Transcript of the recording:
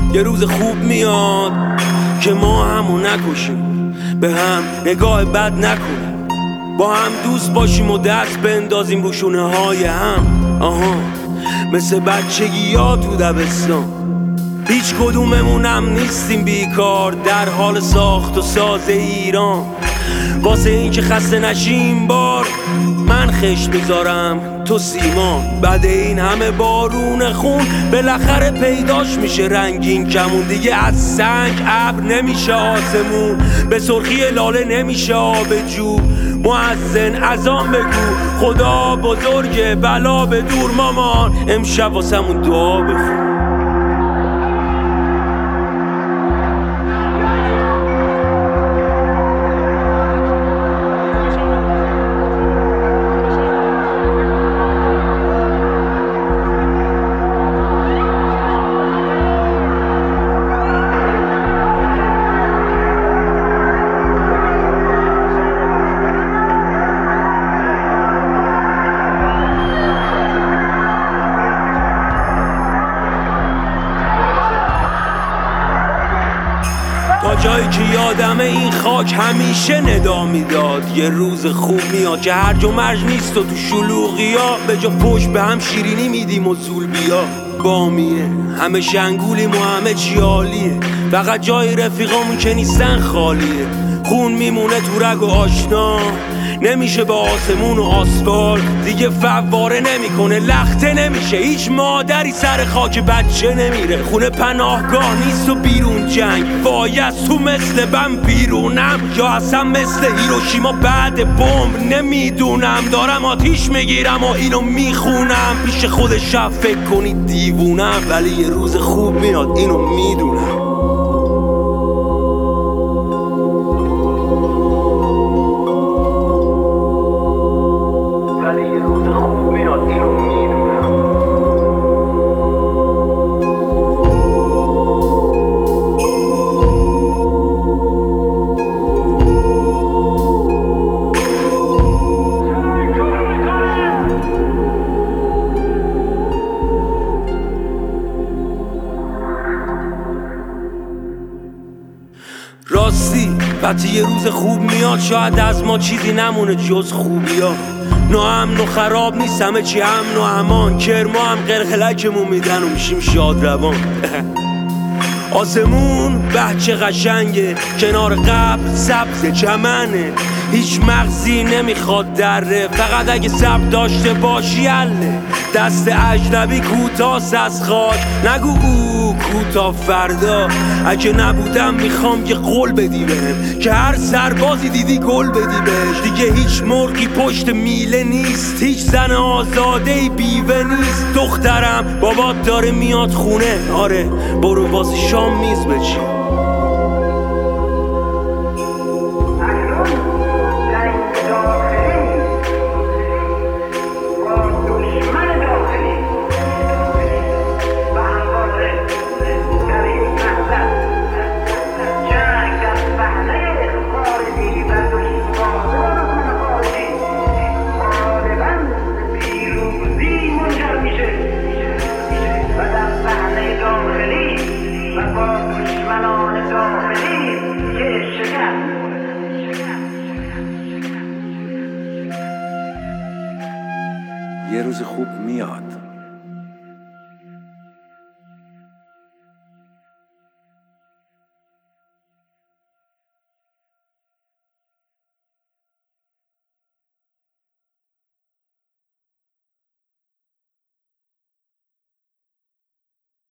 یه روز خوب میاد که ما همو نکشیم، به هم نگاه بد نکنیم، با هم دوست باشیم و دست بندازیم رو شونه های هم. مثل بچگی ها تو دبستان، هیچ کدوممونم نیستیم بیکار در حال ساخت و ساز ایران. واسه این که خسته نشیم بار من خشت میذارم تو سیمان. بعد این همه بارون خون بالاخره پیداش میشه رنگین کمون. دیگه از سنگ ابر نمیشه آسمون، به سرخی لاله نمیشه آب جو. مؤذن اذان بگو خدا بزرگه بلا به دور مامان، امشب واسمون دعا بخون. تا جایی که یادمه این خاک همیشه ندا میداد یه روز خوب میاد که هرج و مرج نیست و تو شلوغیا به جا پشت به هم شیرینی میدیم و زول بیا. بامیه همه شنگولیم و همه چی عالیه، فقط جای رفیقامون که نیستن خالیه. خون میمونه تو رگ و آشنا، نمیشه به آسمون و آسفالت دیگه فواره نمیکنه، لخته نمیشه، هیچ مادری سر خاک بچه نمیره. خونه پناهگاه نیست و بیرون جنگ، وای از تو مثل بم بیرونم یا اصلا مثل هیروشیما بعد بمب نمیدونم. دارم آتیش میگیرم و اینو میخونم، پیش خود شب فکر کنید دیوونم، ولی یه روز خوب میاد اینو میدونم. راستی وقتی یه روز خوب میاد شاید از ما چیزی نمونه جز خوبیا. ناامن و خراب نیست، همه چی امن و امان، کرما هم قلقلکمون میدن و میشیم شاد روان. آسمون بچه قشنگه، کنار قبر سبز چمنه، هیچ مغزی نمیخواد دره، فقط اگه صبر داشته باشی حله. دست اجنبی کوتاست از خاک، نگو او کوتا فردا. اگه نبودم میخوام یه قول بدی بهم که هر سربازی دیدی گل بدی بهش. دیگه هیچ مرغی پشت میله نیست، هیچ زن آزاده‌ای بیوه نیست. دخترم بابات داره میاد خونه، آره برو واسه شام میز بچین. یه روز خوب میاد.